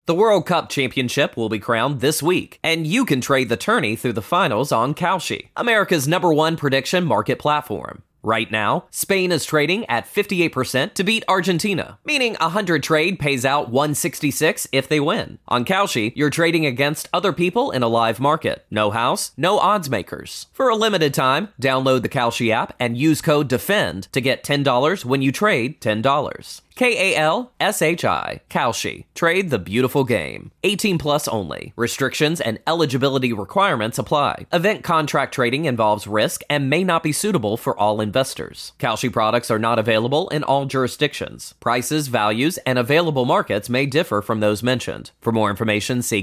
The World Cup Championship will be crowned this week, and you can trade the tourney through the finals on Kalshi, America's #1 prediction market platform. Right now, Spain is trading at 58% to beat Argentina, meaning 100 trade pays out 166 if they win. On Kalshi, you're trading against other people in a live market. No house, no odds makers. For a limited time, download the Kalshi app and use code DEFEND to get $10 when you trade $10. Kalshi. Kalshi. Trade the beautiful game. 18 plus only. Restrictions and eligibility requirements apply. Event contract trading involves risk and may not be suitable for all investors. Kalshi products are not available in all jurisdictions. Prices, values, and available markets may differ from those mentioned. For more information, see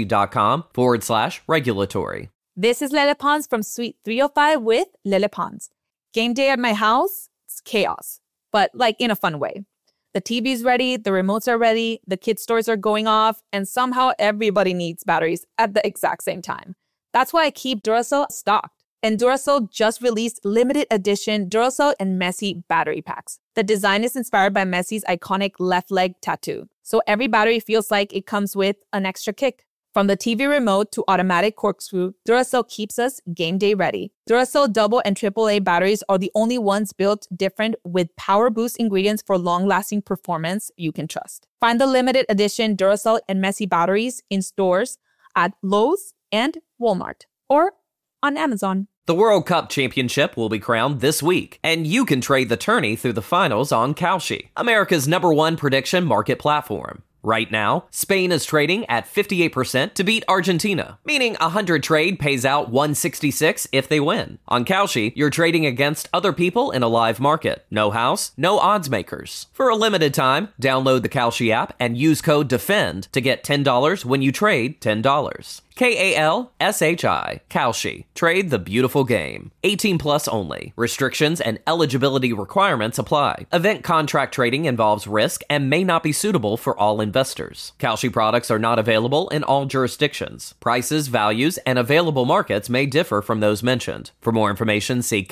kalshi.com/regulatory. This is Lele Pons from Suite 305 with Lele Pons. Game day at my house, it's chaos, but like in a fun way. The TV's ready, the remotes are ready, the kids' toys are going off, and somehow everybody needs batteries at the exact same time. That's why I keep Duracell stocked. And Duracell just released limited edition Duracell and Messi battery packs. The design is inspired by Messi's iconic left leg tattoo, so every battery feels like it comes with an extra kick. From the TV remote to automatic corkscrew, Duracell keeps us game day ready. Duracell double and AAA batteries are the only ones built different with power boost ingredients for long-lasting performance you can trust. Find the limited edition Duracell and Messi batteries in stores at Lowe's and Walmart or on Amazon. The World Cup Championship will be crowned this week, and you can trade the tourney through the finals on Kalshi, America's #1 prediction market platform. Right now, Spain is trading at 58% to beat Argentina, meaning 100 trade pays out 166 if they win. On Kalshi, you're trading against other people in a live market. No house, no odds makers. For a limited time, download the Kalshi app and use code DEFEND to get $10 when you trade $10. Kalshi. Kalshi. Trade the beautiful game. 18 plus only. Restrictions and eligibility requirements apply. Event contract trading involves risk and may not be suitable for all investors. Kalshi products are not available in all jurisdictions. Prices, values, and available markets may differ from those mentioned. For more information, see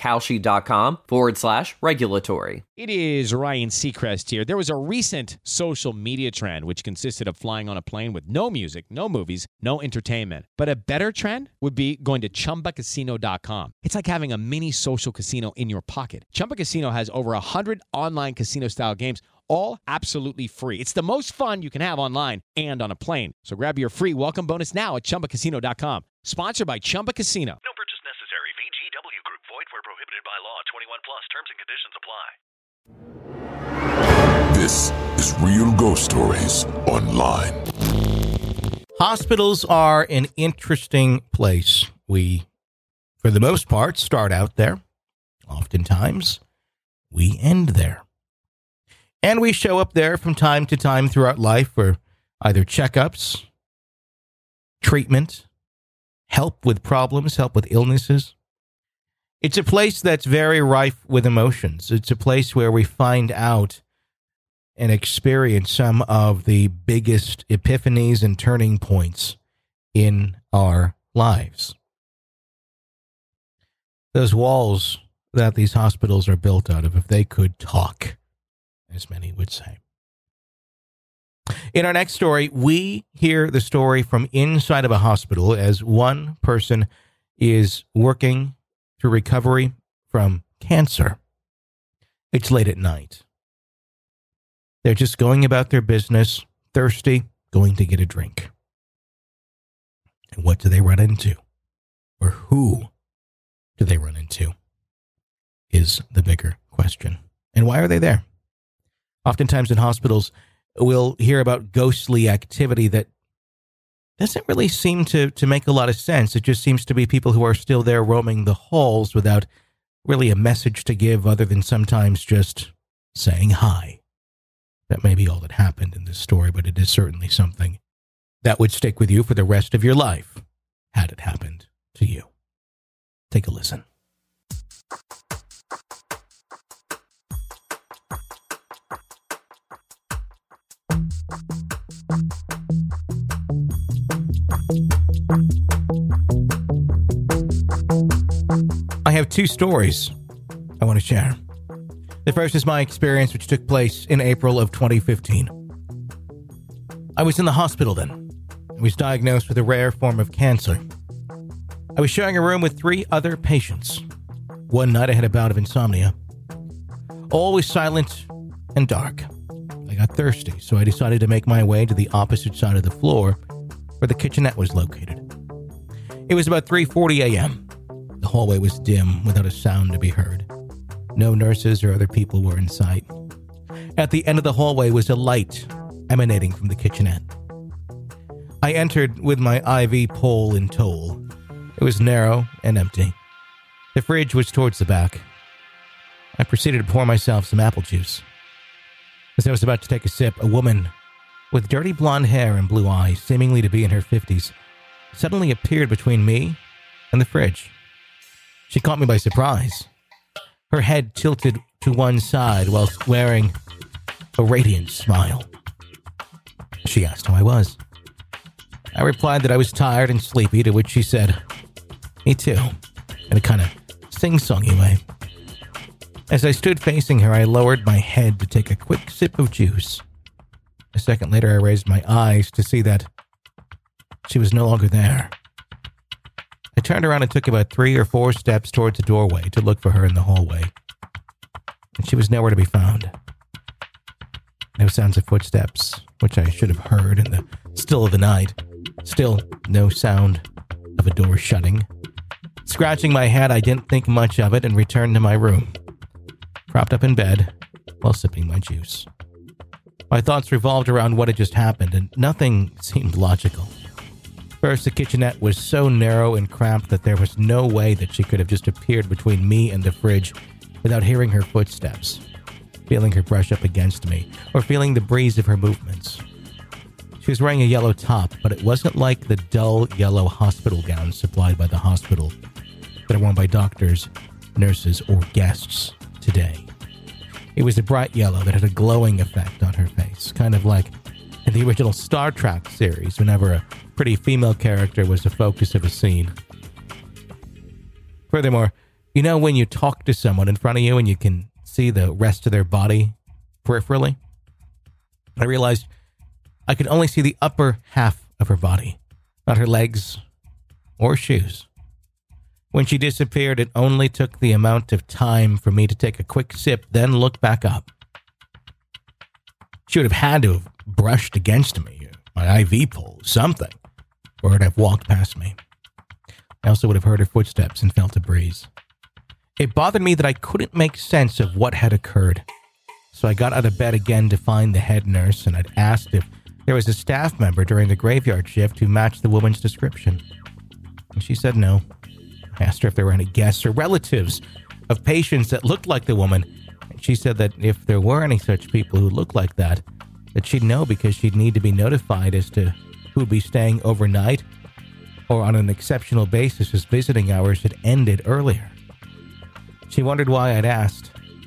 kalshi.com/regulatory. It is Ryan Seacrest here. There was a recent social media trend which consisted of flying on a plane with no music, no movies, no entertainment. But a better trend would be going to ChumbaCasino.com. It's like having a mini social casino in your pocket. Chumba Casino has over 100 online casino-style games, all absolutely free. It's the most fun you can have online and on a plane. So grab your free welcome bonus now at ChumbaCasino.com. Sponsored by Chumba Casino. No purchase necessary. VGW Group. Void where prohibited by law. 21 plus. Terms and conditions apply. This is Real Ghost Stories Online. Hospitals are an interesting place. We, for the most part, start out there. Oftentimes, we end there. And we show up there from time to time throughout life for either checkups, treatment, help with problems, help with illnesses. It's a place that's very rife with emotions. It's a place where we find out and experience some of the biggest epiphanies and turning points in our lives. Those walls that these hospitals are built out of, if they could talk, as many would say. In our next story, we hear the story from inside of a hospital as one person is working through recovery from cancer. It's late at night. They're just going about their business, thirsty, going to get a drink. And what do they run into? Or who do they run into? Is the bigger question. And why are they there? Oftentimes in hospitals, we'll hear about ghostly activity that doesn't really seem to make a lot of sense. It just seems to be people who are still there roaming the halls without really a message to give other than sometimes just saying hi. That may be all that happened in this story, but it is certainly something that would stick with you for the rest of your life, had it happened to you. Take a listen. I have two stories I want to share. The first is my experience, which took place in April of 2015. I was in the hospital then. I was diagnosed with a rare form of cancer. I was sharing a room with 3 other patients. One night I had a bout of insomnia. All was silent and dark. I got thirsty, so I decided to make my way to the opposite side of the floor where the kitchenette was located. It was about 3:40 a.m. The hallway was dim, without a sound to be heard. No nurses or other people were in sight. At the end of the hallway was a light emanating from the kitchenette. I entered with my IV pole in tow. It was narrow and empty. The fridge was towards the back. I proceeded to pour myself some apple juice. As I was about to take a sip, a woman with dirty blonde hair and blue eyes, seemingly to be in her 50s, suddenly appeared between me and the fridge. She caught me by surprise. Her head tilted to one side whilst wearing a radiant smile. She asked how I was. I replied that I was tired and sleepy, to which she said, "Me too," in a kind of sing-songy way. As I stood facing her, I lowered my head to take a quick sip of juice. A second later, I raised my eyes to see that she was no longer there. I turned around and took about 3 or 4 steps towards the doorway to look for her in the hallway. And she was nowhere to be found. No sounds of footsteps, which I should have heard in the still of the night. Still, no sound of a door shutting. Scratching my head, I didn't think much of it and returned to my room, propped up in bed while sipping my juice. My thoughts revolved around what had just happened, and nothing seemed logical. First, the kitchenette was so narrow and cramped that there was no way that she could have just appeared between me and the fridge without hearing her footsteps, feeling her brush up against me, or feeling the breeze of her movements. She was wearing a yellow top, but it wasn't like the dull yellow hospital gowns supplied by the hospital that are worn by doctors, nurses, or guests today. It was a bright yellow that had a glowing effect on her face, kind of like in the original Star Trek series whenever a pretty female character was the focus of a scene. Furthermore, you know when you talk to someone in front of you and you can see the rest of their body peripherally? I realized I could only see the upper half of her body, not her legs or shoes. When she disappeared, it only took the amount of time for me to take a quick sip, then look back up. She would have had to have brushed against me, my IV pole, something, or would have walked past me. I also would have heard her footsteps and felt a breeze. It bothered me that I couldn't make sense of what had occurred. So I got out of bed again to find the head nurse, and I'd asked if there was a staff member during the graveyard shift who matched the woman's description. And she said no. I asked her if there were any guests or relatives of patients that looked like the woman, and she said that if there were any such people who looked like that she'd know because she'd need to be notified as to who'd be staying overnight or on an exceptional basis as visiting hours had ended earlier. She wondered why I'd asked,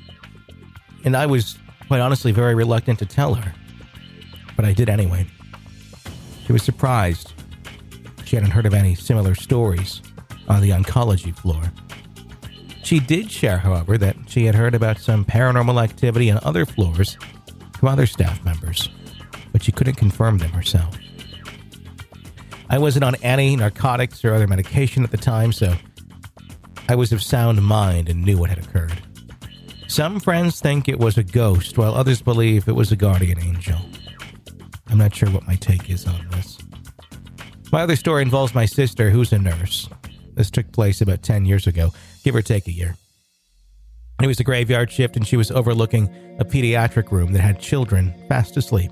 and I was, quite honestly, very reluctant to tell her, but I did anyway. She was surprised. She hadn't heard of any similar stories on the oncology floor. She did share, however, that she had heard about some paranormal activity on other floors from other staff members, but she couldn't confirm them herself. I wasn't on any narcotics or other medication at the time, so I was of sound mind and knew what had occurred. Some friends think it was a ghost, while others believe it was a guardian angel. I'm not sure what my take is on this. My other story involves my sister, who's a nurse. This took place about 10 years ago, give or take a year. It was a graveyard shift, and she was overlooking a pediatric room that had children fast asleep.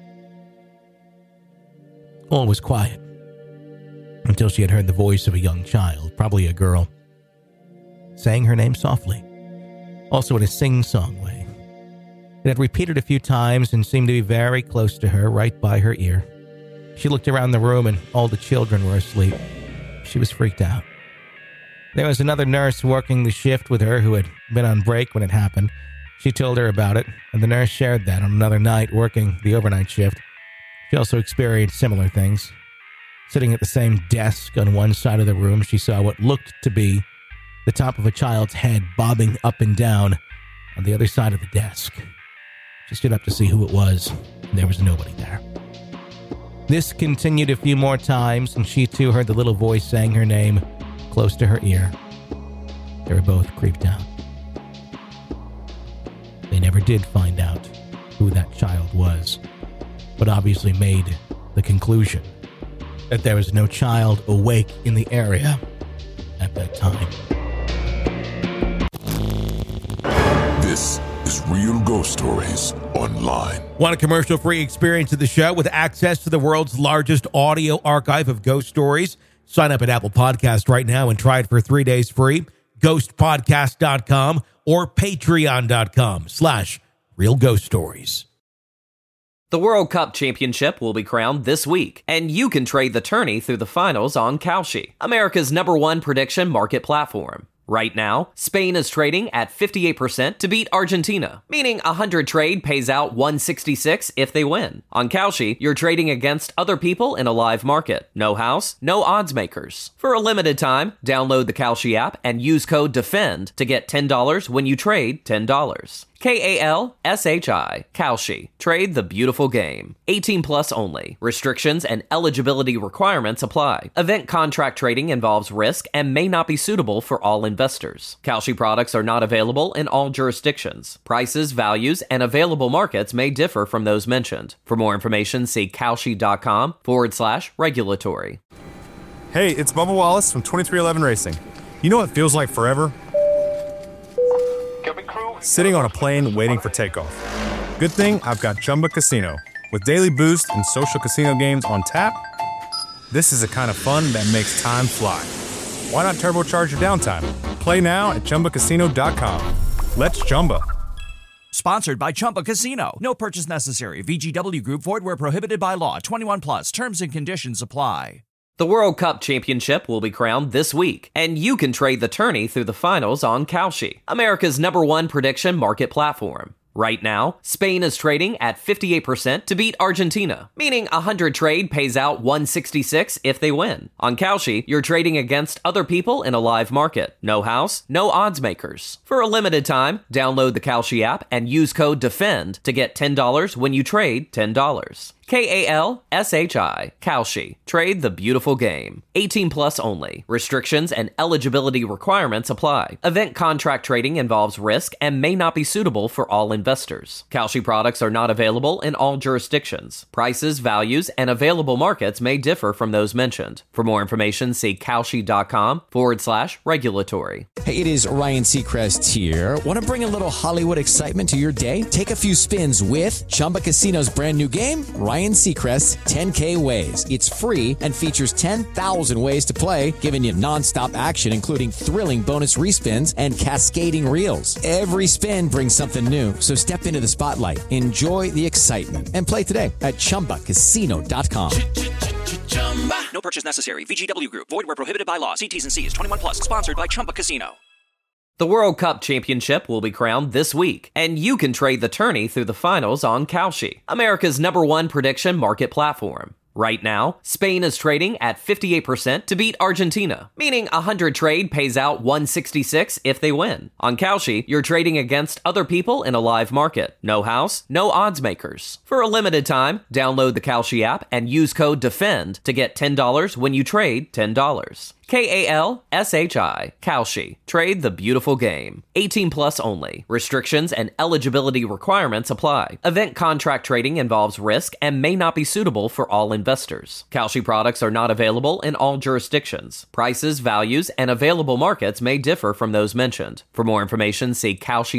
All was quiet until she had heard the voice of a young child, probably a girl, saying her name softly, also in a sing-song way. It had repeated a few times and seemed to be very close to her, right by her ear. She looked around the room and all the children were asleep. She was freaked out. There was another nurse working the shift with her who had been on break when it happened. She told her about it, and the nurse shared that on another night working the overnight shift. She also experienced similar things. Sitting at the same desk on one side of the room, she saw what looked to be the top of a child's head bobbing up and down on the other side of the desk. She stood up to see who it was, and there was nobody there. This continued a few more times, and she too heard the little voice saying her name close to her ear. They were both creeped out. They never did find out who that child was, but obviously made the conclusion that there was no child awake in the area at that time. This is Real Ghost Stories Online. Want a commercial-free experience of the show with access to the world's largest audio archive of ghost stories? Sign up at Apple Podcast right now and try it for 3 days free. Ghostpodcast.com or patreon.com/Real Ghost Stories. The World Cup Championship will be crowned this week, and you can trade the tourney through the finals on Kalshi, America's #1 prediction market platform. Right now, Spain is trading at 58% to beat Argentina, meaning 100 trade pays out 166 if they win. On Kalshi, you're trading against other people in a live market. No house, no odds makers. For a limited time, download the Kalshi app and use code DEFEND to get $10 when you trade $10. Kalshi, Kalshi. Trade the beautiful game. 18 plus only. Restrictions and eligibility requirements apply. Event contract trading involves risk and may not be suitable for all investors. Kalshi products are not available in all jurisdictions. Prices, values, and available markets may differ from those mentioned. For more information, see Kalshi.com/regulatory. Hey, it's Bubba Wallace from 2311 Racing. You know what feels like forever? Sitting on a plane waiting for takeoff. Good thing I've got Chumba Casino. With daily boost and social casino games on tap, this is the kind of fun that makes time fly. Why not turbocharge your downtime? Play now at ChumbaCasino.com. Let's Chumba. Sponsored by Chumba Casino. No purchase necessary. VGW Group. Void where prohibited by law. 21 plus. Terms and conditions apply. The World Cup Championship will be crowned this week, and you can trade the tourney through the finals on Kalshi, America's #1 prediction market platform. Right now, Spain is trading at 58% to beat Argentina, meaning 100 trade pays out 166 if they win. On Kalshi, you're trading against other people in a live market. No house, no odds makers. For a limited time, download the Kalshi app and use code DEFEND to get $10 when you trade $10. Kalshi, Kalshi. Trade the beautiful game. 18 plus only. Restrictions and eligibility requirements apply. Event contract trading involves risk and may not be suitable for all investors. Kalshi products are not available in all jurisdictions. Prices, values, and available markets may differ from those mentioned. For more information, see Kalshi.com/regulatory. Hey, it is Ryan Seacrest here. Want to bring a little Hollywood excitement to your day? Take a few spins with Chumba Casino's brand new game, Ryan Seacrest's 10K Ways. It's free and features 10,000 ways to play, giving you nonstop action, including thrilling bonus respins and cascading reels. Every spin brings something new, so step into the spotlight, enjoy the excitement, and play today at ChumbaCasino.com. No purchase necessary. VGW Group. Void where prohibited by law. See T's and C's. 21 plus. Sponsored by Chumba Casino. The World Cup Championship will be crowned this week, and you can trade the tourney through the finals on Kalshi, America's #1 prediction market platform. Right now, Spain is trading at 58% to beat Argentina, meaning 100 trade pays out 166 if they win. On Kalshi, you're trading against other people in a live market. No house, no odds makers. For a limited time, download the Kalshi app and use code DEFEND to get $10 when you trade $10. Kalshi, Kalshi. Trade the beautiful game. 18 plus only. Restrictions and eligibility requirements apply. Event contract trading involves risk and may not be suitable for all investors. Kalshi products are not available in all jurisdictions. Prices, values, and available markets may differ from those mentioned. For more information, see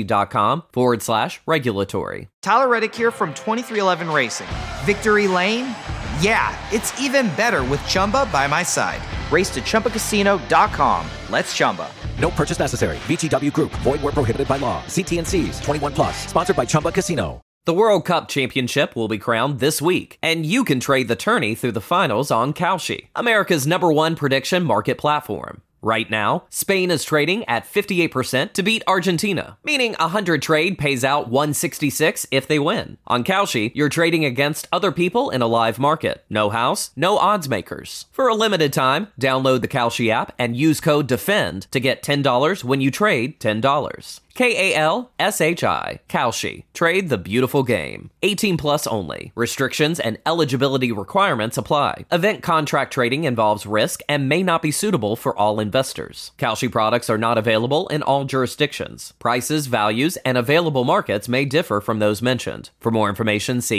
Kalshi.com/regulatory. Tyler Reddick here from 2311 Racing. Victory Lane? Yeah, it's even better with Chumba by my side. Race to ChumbaCasino.com. Let's Chumba. No purchase necessary. VGW Group. Void where prohibited by law. See T&Cs. 21 plus. Sponsored by Chumba Casino. The World Cup Championship will be crowned this week, and you can trade the tourney through the finals on Kalshi, America's #1 prediction market platform. Right now, Spain is trading at 58% to beat Argentina, meaning 100 trade pays out 166 if they win. On Kalshi, you're trading against other people in a live market. No house, no odds makers. For a limited time, download the Kalshi app and use code DEFEND to get $10 when you trade $10. Kalshi. Kalshi. Trade the beautiful game. 18 plus only. Restrictions and eligibility requirements apply. Event contract trading involves risk and may not be suitable for all investors. Kalshi products are not available in all jurisdictions. Prices, values, and available markets may differ from those mentioned. For more information, see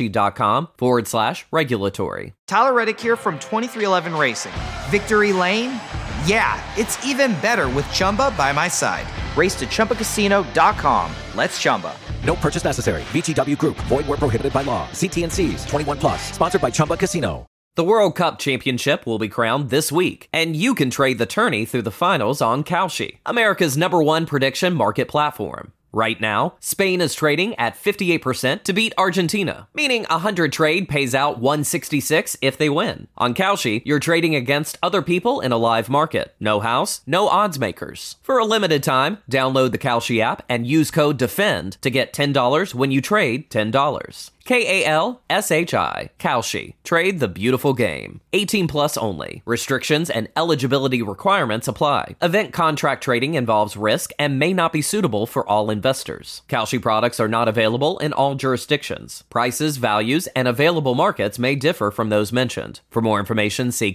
Kalshi.com/regulatory. Tyler Reddick here from 2311 Racing. Victory Lane? Yeah, it's even better with Chumba by my side. Race to ChumbaCasino.com. Let's Chumba. No purchase necessary. VGW Group. Void where prohibited by law. See T&Cs. 21 plus. Sponsored by Chumba Casino. The World Cup Championship will be crowned this week, and you can trade the tourney through the finals on Kalshi, America's #1 prediction market platform. Right now, Spain is trading at 58% to beat Argentina, meaning 100 trade pays out 166 if they win. On Kalshi, you're trading against other people in a live market. No house, no odds makers. For a limited time, download the Kalshi app and use code DEFEND to get $10 when you trade $10. Kalshi. Kalshi. Trade the beautiful game. 18 plus only. Restrictions and eligibility requirements apply. Event contract trading involves risk and may not be suitable for all investors. Kalshi products are not available in all jurisdictions. Prices, values, and available markets may differ from those mentioned. For more information, see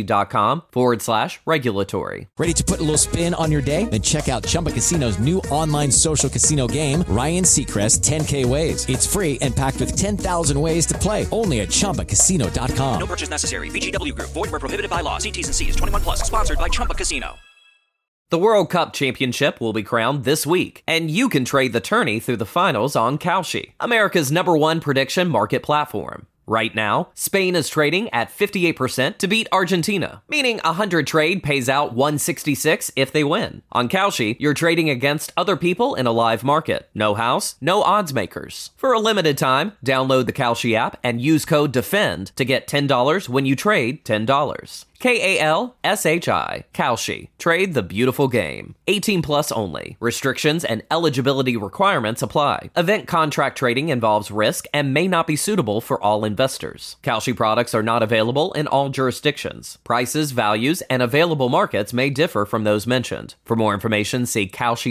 Kalshi.com/regulatory. Ready to put a little spin on your day? Then check out Chumba Casino's new online social casino game, Ryan Seacrest 10K Ways. It's free and packed with 10,000 ways to play, only at ChumbaCasino.com. No purchase necessary. VGW Group. Void where prohibited by law. See T's and C's. 21 plus. Sponsored by Chumba Casino. The World Cup Championship will be crowned this week, and you can trade the tourney through the finals on Kalshi, America's #1 prediction market platform. Right now, Spain is trading at 58% to beat Argentina, meaning 100 trade pays out 166 if they win. On Kalshi, you're trading against other people in a live market. No house, no odds makers. For a limited time, download the Kalshi app and use code DEFEND to get $10 when you trade $10. Kalshi. Kalshi. Trade the beautiful game. 18 plus only. Restrictions and eligibility requirements apply. Event contract trading involves risk and may not be suitable for all investors. Kalshi products are not available in all jurisdictions. Prices, values, and available markets may differ from those mentioned. For more information, see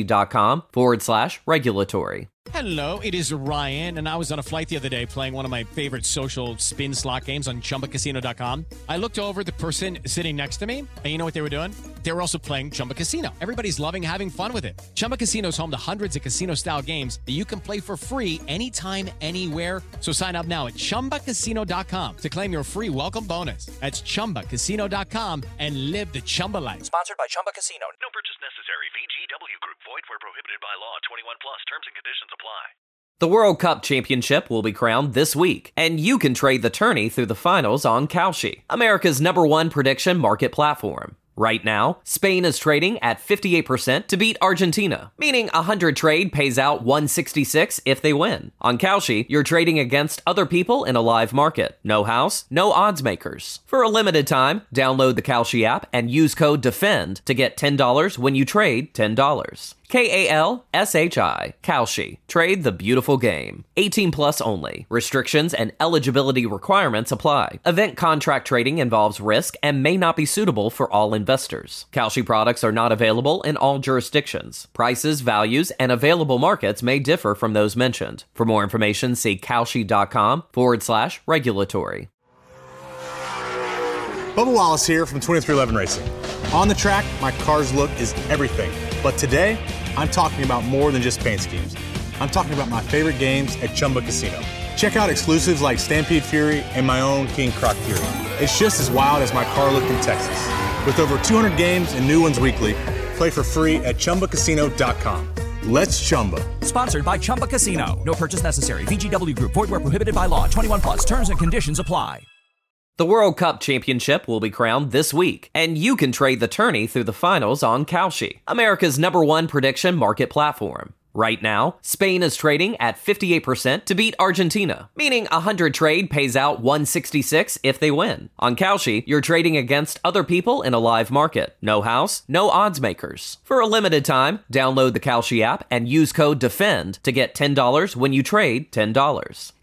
Kalshi.com/regulatory. Hello, it is Ryan, and I was on a flight the other day playing one of my favorite social spin slot games on ChumbaCasino.com. I looked over at the person sitting next to me, and you know what they were doing? They were also playing Chumba Casino. Everybody's loving having fun with it. Chumba Casino is home to hundreds of casino-style games that you can play for free anytime, anywhere. So sign up now at ChumbaCasino.com to claim your free welcome bonus. That's ChumbaCasino.com and live the Chumba life. Sponsored by Chumba Casino. No purchase necessary. VGW Group. Void where prohibited by law. 21 plus. Terms and conditions apply. The World Cup Championship will be crowned this week, and you can trade the tourney through the finals on Kalshi, America's #1 prediction market platform. Right now, Spain is trading at 58% to beat Argentina, meaning 100 trade pays out 166 if they win. On Kalshi, you're trading against other people in a live market. No house, no odds makers. For a limited time, download the Kalshi app and use code DEFEND to get $10 when you trade $10. Kalshi. Kalshi. Trade the beautiful game. 18 plus only. Restrictions and eligibility requirements apply. Event contract trading involves risk and may not be suitable for all investors. Kalshi products are not available in all jurisdictions. Prices, values, and available markets may differ from those mentioned. For more information, see Kalshi.com/regulatory. Bubba Wallace here from 2311 Racing. On the track, my car's look is everything. But today, I'm talking about more than just paint schemes. I'm talking about my favorite games at Chumba Casino. Check out exclusives like Stampede Fury and my own King Croc Fury. It's just as wild as my car look in Texas. With over 200 games and new ones weekly, play for free at ChumbaCasino.com. Let's Chumba. Sponsored by Chumba Casino. No purchase necessary. VGW Group. Void where prohibited by law. 21 plus. Terms and conditions apply. The World Cup Championship will be crowned this week, and you can trade the tourney through the finals on Kalshi, America's #1 prediction market platform. Right now, Spain is trading at 58% to beat Argentina, meaning 100 trade pays out 166 if they win. On Kalshi, you're trading against other people in a live market. No house, no odds makers. For a limited time, download the Kalshi app and use code DEFEND to get $10 when you trade $10.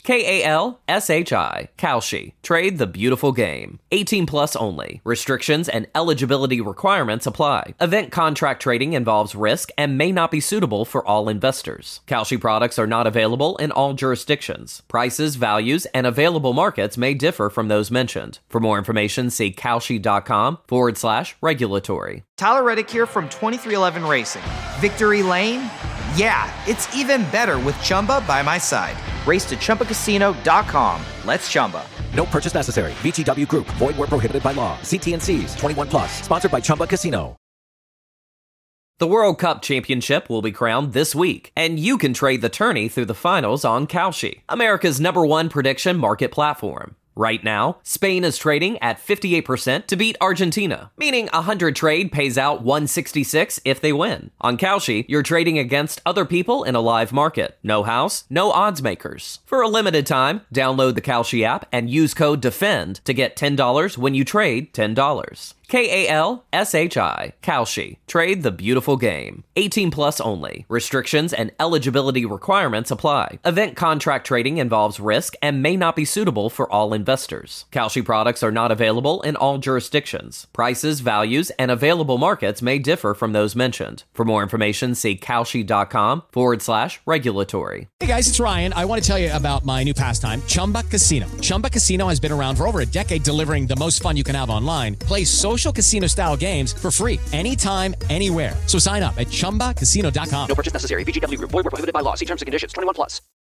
Kalshi. Kalshi. Trade the beautiful game. 18 plus only. Restrictions and eligibility requirements apply. Event contract trading involves risk and may not be suitable for all investors. Kalshi products are not available in all jurisdictions. Prices, values, and available markets may differ from those mentioned. For more information, see Kalshi.com/regulatory. Tyler Reddick here from 2311 Racing. Victory Lane? Yeah, it's even better with Chumba by my side. Race to ChumbaCasino.com. Let's Chumba. No purchase necessary. VGW Group. Void where prohibited by law. See T&Cs. 21 plus. Sponsored by Chumba Casino. The World Cup Championship will be crowned this week, and you can trade the tourney through the finals on Kalshi, America's #1 prediction market platform. Right now, Spain is trading at 58% to beat Argentina, meaning 100 trade pays out 166 if they win. On Kalshi, you're trading against other people in a live market. No house, no odds makers. For a limited time, download the Kalshi app and use code DEFEND to get $10 when you trade $10. Kalshi. Kalshi. Trade the beautiful game. 18 plus only. Restrictions and eligibility requirements apply. Event contract trading involves risk and may not be suitable for all investors. Kalshi products are not available in all jurisdictions. Prices, values, and available markets may differ from those mentioned. For more information, see Kalshi.com/regulatory. Hey guys, it's Ryan. I want to tell you about my new pastime, Chumba Casino. Chumba Casino has been around for over a decade, delivering the most fun you can have online. Play social casino style games for free anytime, anywhere. So sign up at ChumbaCasino.com. No purchase necessary. VGW Group. Void where prohibited by law. See terms and conditions. 21 plus.